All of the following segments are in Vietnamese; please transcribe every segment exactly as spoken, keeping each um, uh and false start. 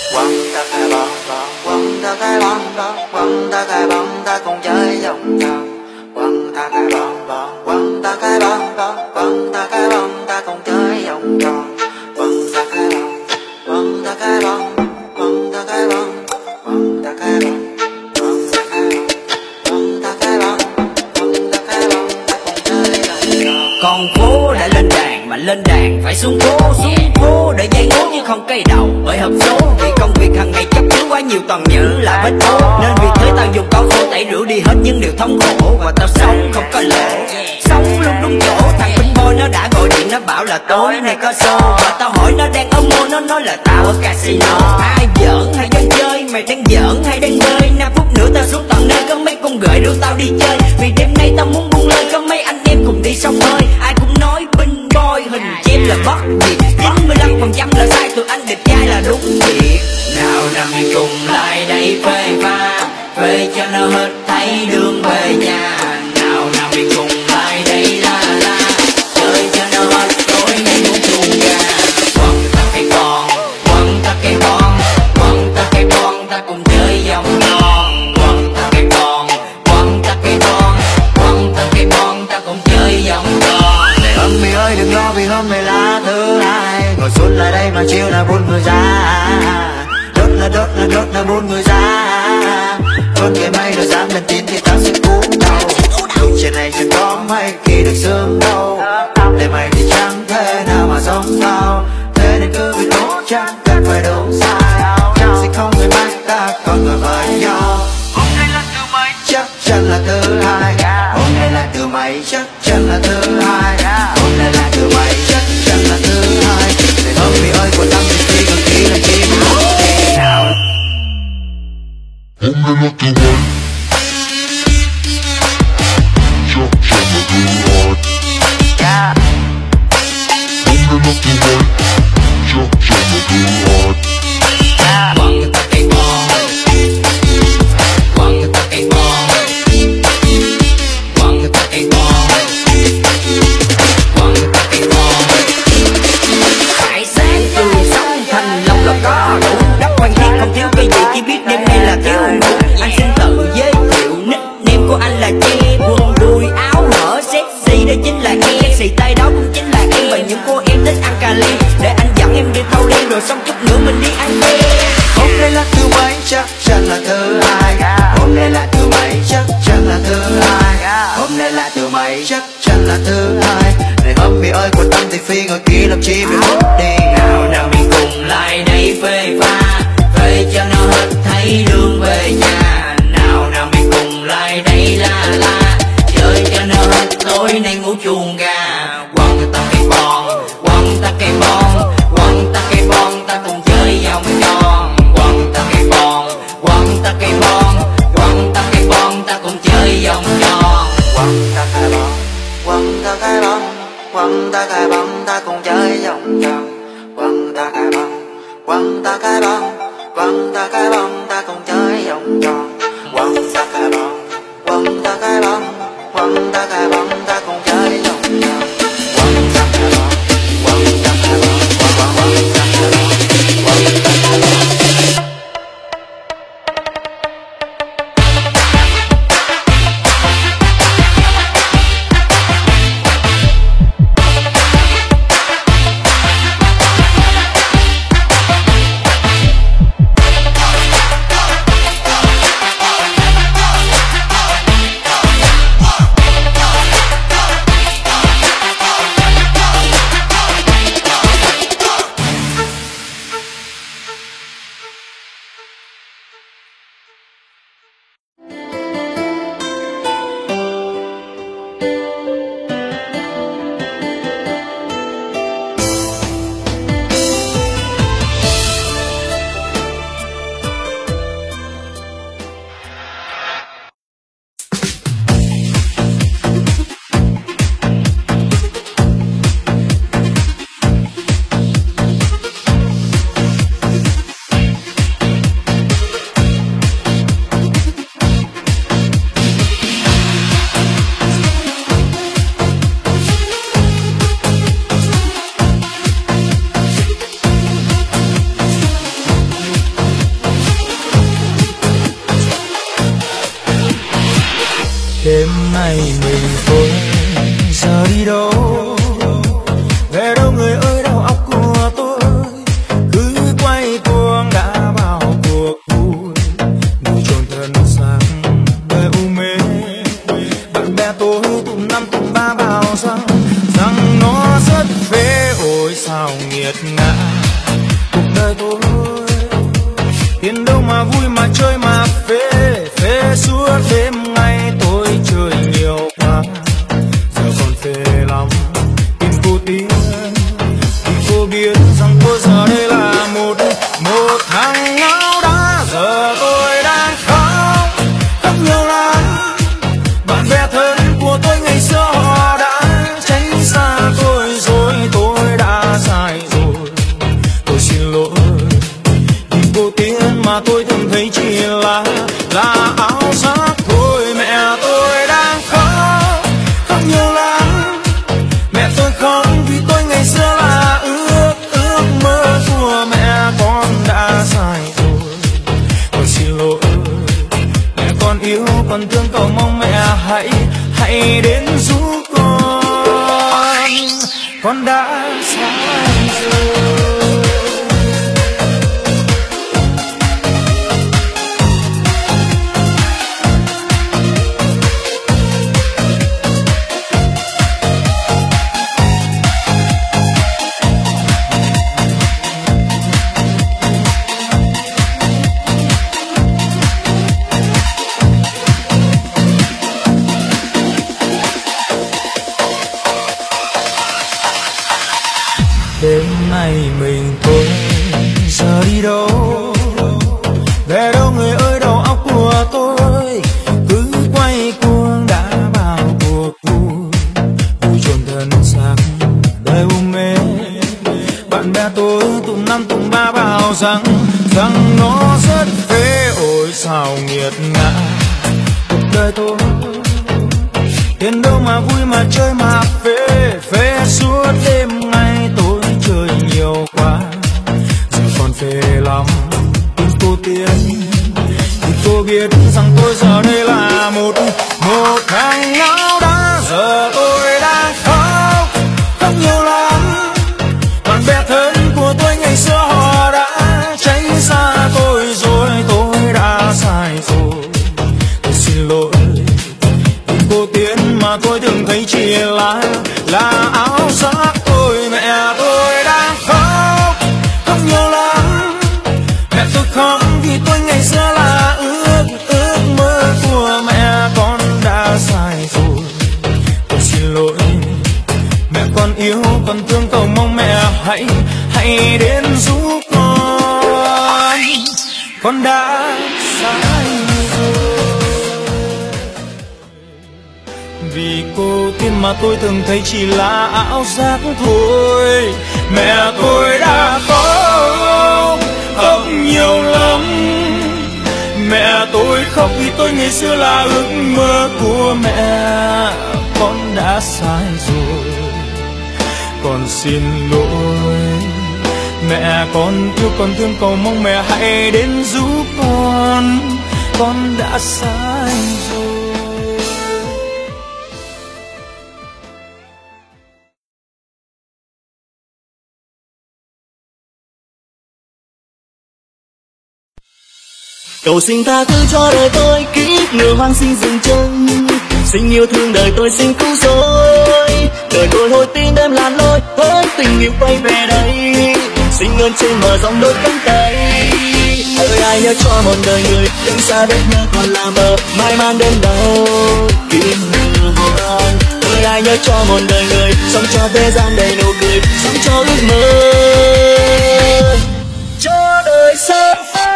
Quăng ta cái bóng bóng, quăng ta cái bóng bóng, quăng ta cái bóng ta cùng chơi vòng vòng. Quăng ta cái bóng bóng, quăng ta cái bóng bóng, quăng ta cái bóng ta cùng chơi vòng vòng. Quăng ta cái bóng, quăng ta cái bóng, quăng ta cái bóng, quăng ta cái bóng, quăng ta cái bóng, quăng ta cái bóng, quăng ta cái bóng ta cùng chơi vòng vòng. Con phố đã lên đàn mà lên đàn phải xuống phố, xuống phố để dây ngố chứ không cây đầu bởi hợp số. Vì công việc hàng ngày chấp chứa quá nhiều toàn nhớ là vết phố, nên vì thế tao dùng con khô tẩy rửa đi hết những điều thống khổ. Và tao sống không có lỗ, sống luôn đúng chỗ. Thằng Binh Boy nó đã gọi điện nó bảo là tối nay có show, và tao hỏi nó đang ở mô, nó nói là tao ở casino. Ai giỡn hay đang chơi, mày đang giỡn hay đang bơi? Năm phút nữa tao xuống tận nơi, có mấy con gửi rủ tao đi chơi. Vì đêm nay tao muốn buông lời, có mấy anh em cùng đi sông hơi. Ai cũng nói Binh Boy hình chim là bất diệt, chín mươi lăm phần trăm là sai, tụi anh đẹp trai là đúng thiệt. Nào nào mình cùng lại đây phê pha, phê cho nó hết thấy đường về nhà. Nào nào mình cùng lại đây la la, chơi cho nó hết tối nay muốn chuông gà. Quăng ta cây con, quăng ta cây con, quăng ta cây con ta cùng chơi vòng tròn. Quăng ta cây con, quăng ta cây con, quăng ta cây con ta cùng chơi vòng tròn. Này hôm mi ơi đừng lo vì hôm nay là thứ hai, ngồi xuống lại đây mà chiều là buồn người ra. Đốt là đốt là đốt là buồn người ra. Con cái mây nó dám lên tin thì tao sẽ cúm đầu. Lúc trên này chẳng có mấy khi được sương đâu. Để mày thì chẳng thể nào mà giống tao. Thế nên cứ việc tốt chắc cần phải đúng sai. Chắc sẽ không người mãi ta còn ngồi với nhau. Hôm nay là thứ mấy chắc chắn là thứ hai. Hôm nay là thứ mấy chắc chắn là thứ hai. Hôm nay là thứ mấy chắc chắn là thứ hai. Để hôm mi ơi của tâm thì khi còn khi là chim nào. Hôm nay là thứ mấy chắc chắn là thứ hai. Hôm nay là thứ mấy chắc chắn là thứ hai. Quăng ta cây con, quăng ta cây con, quăng ta cây con, quăng ta cây con. Hải sản tươi sống thanh long là có đủ, đất quan thiết không thiếu cái gì, chỉ biết đêm nay là thiếu ngủ. Anh xin tự giới thiệu nickname của anh là Che, quần đùi áo hở sexy đó chính là em, xì tay đó cũng chính là em. Và những cô em thích ăn cà ly để anh dẫn em đi thâu đêm, rồi xong chút nữa mình đi ăn đêm. Hôm nay là thứ mấy chắc chắn là thứ hai. Hôm nay là thứ mấy chắc chắn là thứ hai. Hôm nay là thứ mấy chắc chắn là thứ hai. Này hôm mi ơi quan tâm thì phi ngồi kia làm chi bị mất đi. Nào nào mình cùng lại đây phê pha, phê cho nó hết thấy đường về nhà. Nào nào mình cùng lại đây la la, chơi cho nó hết tối nay ngủ chuông gà. Quăng ta cây bon, quăng ta cây bon, quăng ta cây bon ta cùng chơi vòng tròn. Quăng ta cây bon, quăng ta cây bon, quăng ta cây bon ta cùng chơi vòng tròn. Quăng ta cái bóng, quăng ta cái bóng, quăng ta cái bóng ta cùng chơi vòng vòng. Quăng ta cái bóng, quăng ta cái bóng, quăng ta cái bóng ta cùng chơi vòng tròn. Quăng ta cái bóng, quăng ta cái bóng, quăng ta cái bóng ta cùng chơi vòng vòng. Quăng ta cái bóng, quăng ta cái bóng, quăng quăng quăng ta cái bóng, quăng ta cái bóng. nghiệt ngã cuộc đời tôi. Tiền đâu mà vui mà chơi mà phê, phê suốt đêm ngày tôi chơi nhiều quá, giờ còn phê lắm tìm cô Tiên. Vì cô biết rằng tôi giờ đây là một một thằng ngáo đá, giờ tôi đang khóc khóc nhiều lắm. Bạn bè thân của tôi ngày xưa họ đã tránh xa tôi rồi, tôi đã sai rồi, tôi xin lỗi. Vì cô Tiên mà tôi thường thấy chỉ là là áo sắc thôi. Mẹ tôi đang khóc khóc nhiều lắm, mẹ tôi khóc vì tôi ngày xưa là ước ước mơ của mẹ con đã sai rồi, tôi xin lỗi. Mẹ con yêu con thương cầu mong mẹ hãy hãy đến giúp con, con đã sai rồi. Đêm nay mình thôi giờ đi đâu, về đâu người ơi đầu óc của tôi cứ quay cuồng đã vào cuộc vui, vui chôn thân xác đời u mê. Bạn bè tôi tụm năm tụm ba bảo rằng rằng nó rất phê, ôi sao nghiệt ngã cuộc đời tôi. Tiền đâu mà vui mà chơi mà phê, phê suốt đêm ngày tôi chơi nhiều quá, giờ còn phê lắm tin cô Tiên. Thì cô biết rằng tôi giờ đây là một một thằng ngáo đá, giờ tôi đang khóc khóc nhiều lắm. Bạn bè thân của tôi ngày xưa họ đã tránh xa tôi rồi, tôi đã sai rồi, tôi xin lỗi. Cô Tiên mà tôi thường thấy chỉ là là áo sắc thôi. Mẹ tôi đang khóc khóc nhiều lắm, mẹ tôi khóc vì tôi ngày xưa là ước ước mơ của mẹ con đã sai rồi, tôi xin lỗi. Mẹ con yêu con thương cầu mong mẹ hãy hãy đến giúp con, con đã sai rồi. Vì cô Tiên mà tôi thường thấy chỉ là ảo giác thôi. Mẹ tôi đã khóc khóc nhiều lắm, mẹ tôi khóc vì tôi ngày xưa là ước mơ của mẹ con đã sai rồi, con xin lỗi. Mẹ con yêu con thương cầu mong mẹ hãy đến giúp con, con đã sai rồi. Cầu xin tha thứ cho đời tôi kiếp người hoang sinh dừng chân, xin yêu thương đời tôi xin cứu rỗi. Đời tôi hồi tin đêm làn lối hết tình yêu quay về đây, xin ơn trên mở rộng đôi cánh tay. Ơi ai nhớ cho một đời người đứng xa đất nhớ còn là mơ mai mang đến đâu kim hương vô an. Ơi ai nhớ cho một đời người sống cho thế gian đầy nụ cười, sống cho ước mơ cho đời sống.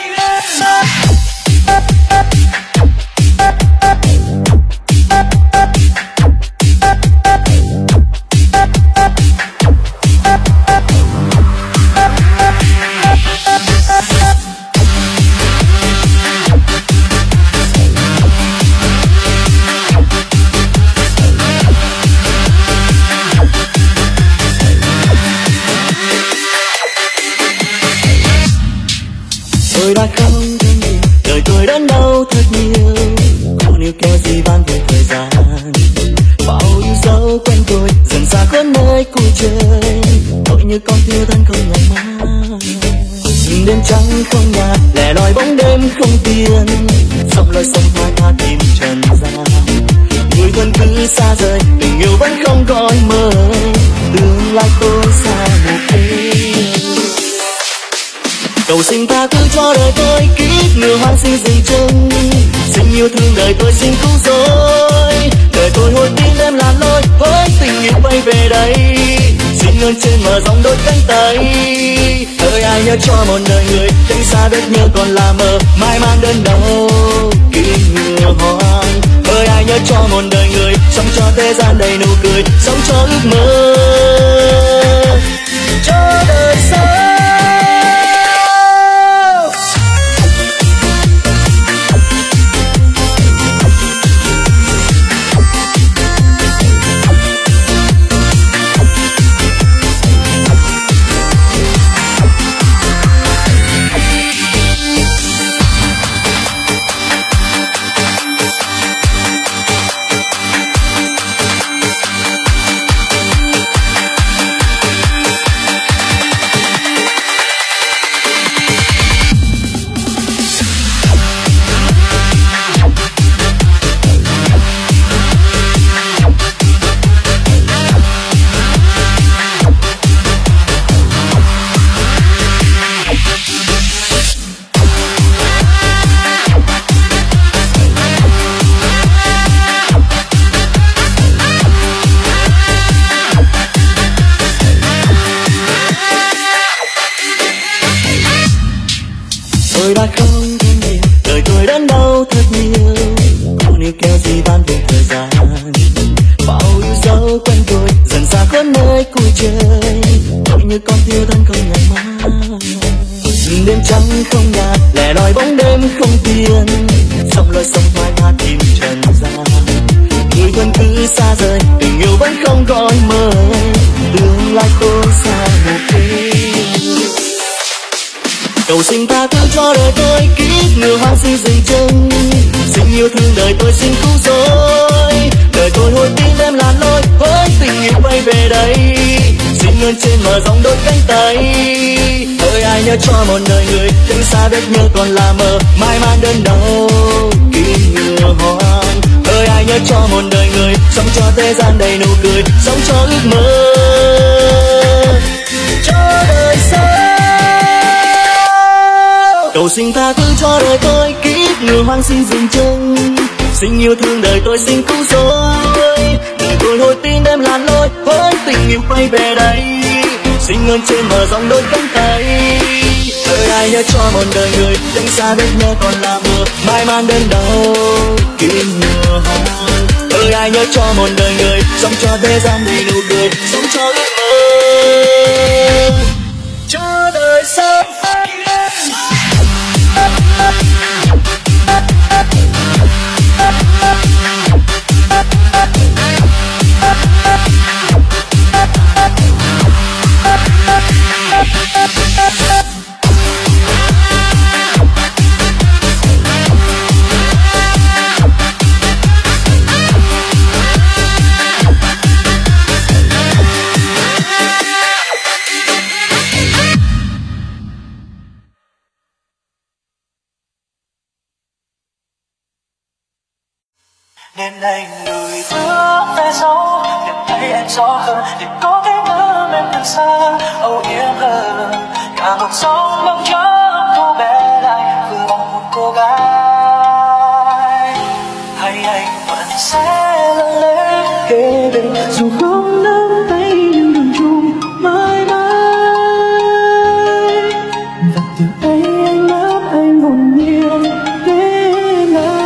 Tôi đã không thương nhiều, đời tôi đớn đau thật nhiều, còn yêu kéo gì van về thời gian. Bao yêu dấu quen tôi dần xa khuất nơi cuối trời, tôi như con thiêu thân không ngày mai. Nhìn đêm trắng không nhà, lẻ loi bóng đêm không tiền, dòng lối sông hoa tha tìm trần gian. Người thân cứ xa rời, tình yêu vẫn không gọi mời, tương lai tôi xa một bên. Cầu xin tha thứ cho đời tôi kiếp người hoang sinh dừng chân, xin yêu thương đời tôi xin cứu rỗi. Đời tôi hồi tin em là lối với tình yêu bay về đây, xin ơn trên mở rộng đôi cánh tay. Hỡi ai nhớ cho một đời người cánh xa đất nhớ còn là mơ, mai mang đơn đau kỷ người hoang. Hỡi ai nhớ cho một đời người sống cho thế gian đầy nụ cười, sống cho ước mơ cho đời sau. Tôi đã không thương nhiều, đời tôi đớn đau thật nhiều, còn yêu kéo gì tan về thời gian. Bao yêu dấu quanh tôi dần xa khuất nơi cuối trời, tôi như con thiêu thân không ngày mai. Đêm trắng không nhà, lẻ loi bóng đêm không tiền, sông lối sông thoai tha tìm trần gian. Người vẫn cứ xa rời, tình yêu vẫn không gọi mời, tương lai khô xa một khi. Cầu xin tha thứ cho đời tôi kiếp người hoang sinh dừng chân, xin yêu thương đời tôi xin cứu rỗi. Đời tôi hồi tin em là lối với tình yêu bay về đây, xin ơn trên mở rộng đôi cánh tay. Hỡi ai nhớ cho một đời người cánh xa đất nhớ còn là mơ, mai mang đơn đau kỷ người hoang. Hỡi ai nhớ cho một đời người sống cho thế gian đầy nụ cười, sống cho ước mơ cho đời sau. Cầu xin tha thứ cho đời tôi kiếp người hoang sinh dừng chân, xin yêu thương đời tôi xin cứu rỗi. Đời tôi hồi tin em là lối với tình yêu quay về đây, xin ơn trên mở rộng đôi cánh tay. Hỡi ai nhớ cho một đời người cánh xa đất nhớ còn là mơ, mai mang đơn đau kỷ người hoang. Hỡi ai nhớ cho một đời người sống cho thế gian đầy nụ cười, sống cho ước mơ cho đời sau. Đêm nay lùi bước về sau, để thấy em rõ hơn, để có cái ngỡ em từ xa âu yếm hơn. Cả một sóng bóng chớp thu bé lại vừa bằng một cô gái, hay anh vẫn sẽ lặng lẽ kề bên dù không nắm tay nhưng đừng chung mãi mãi. Và từ đây anh nắm anh hồn nhiên đêm nay.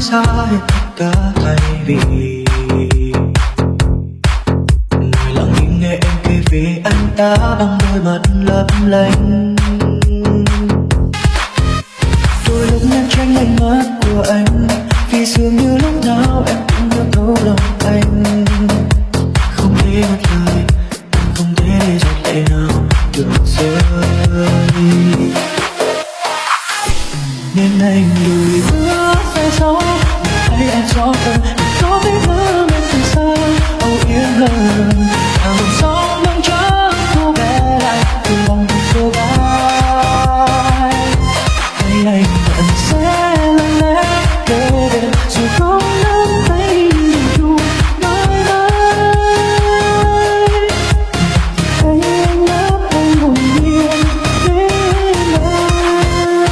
sai cả thay vì người lặng im nghe em kể về anh ta bằng đôi mắt lấp lánh. Đôi lúc em tránh ánh mắt của anh vì dường như lúc nào em cũng nhớ thấu lòng anh. Không thể mất lời, không thể để giọt lệ nào được rơi, nên anh lùi bước về sau thấy em rõ hơn. Có biết thơ em từ xa âu yếm hơn cả một sóng đông trắng thu bé lại từ lòng một cô gái. Hay anh vẫn sẽ lặng lẽ kề bên dù không nắm tay nhưng chung mãi mãi. Thấy anh áp anh hồn nhiên đến nơi.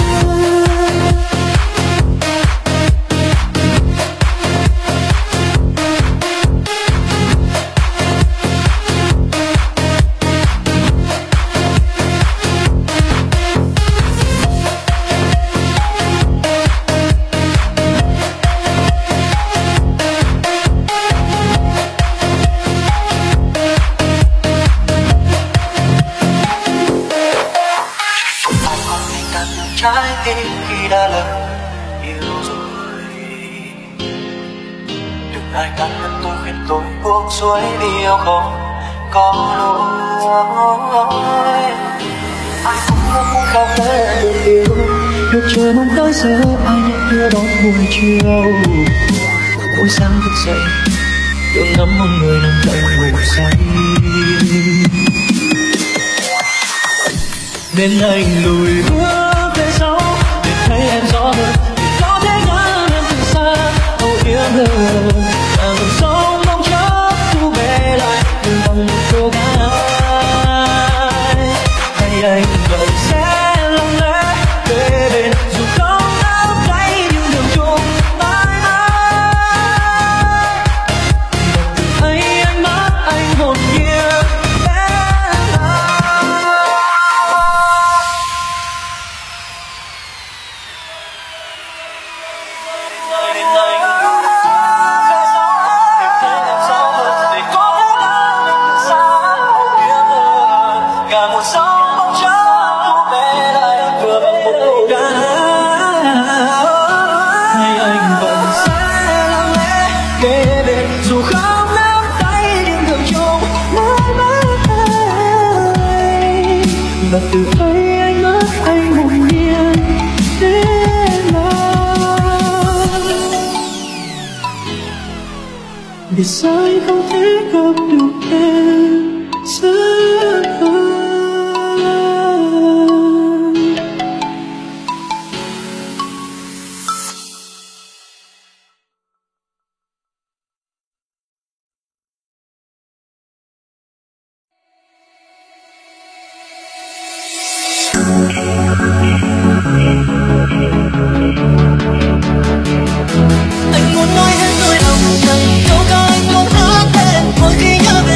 Trái tim khi đã lỡ yêu rồi, đừng ai cắn ngăn tôi khuyên tôi buông xuôi vì yêu không có lỗi. Ai cũng không muốn khao khát được yêu, được chờ mong tới giờ ai nhận đưa đón buổi chiều. Mỗi sáng thức dậy tưởng ngắm một người nằm đây ngủ say, nên anh lùi bước về sau để thấy em rõ hơn, để có thể ngắm em từ xa âu yếm hơn cả một sóng bóng chốc thu bé lại từ lòng một cô gái. Hay anh vẫn sẽ lặng lẽ kề bên dù không nắm tay nhưng đường chung mãi mãi. Và từ thấy ánh mắt anh hồn nhiên và từ thấy ánh mắt anh hồn nhiên đến nơi. Vì sao anh không thể gặp được em sớm hơn. Anh muốn nói hết nỗi lòng này, câu ca anh muốn hát lên mỗi khi nhớ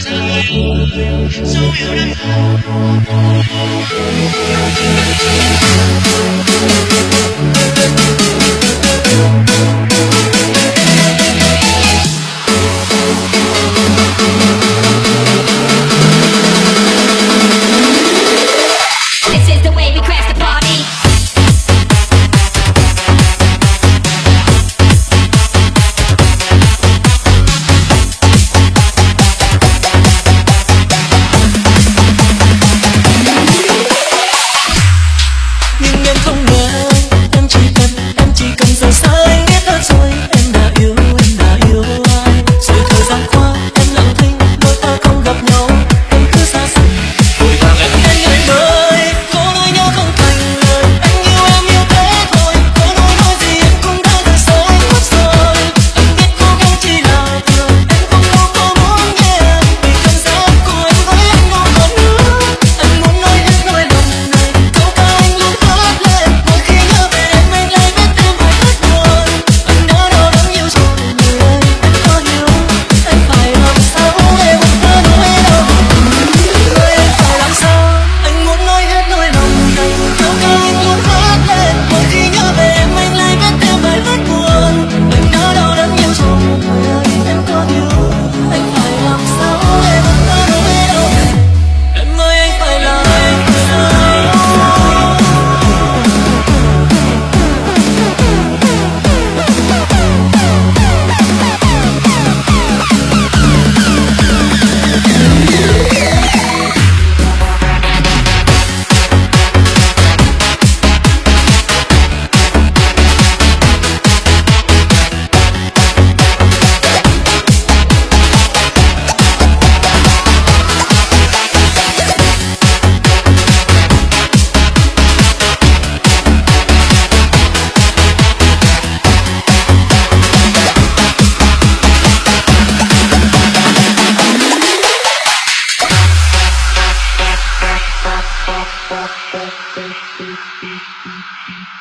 Thank you.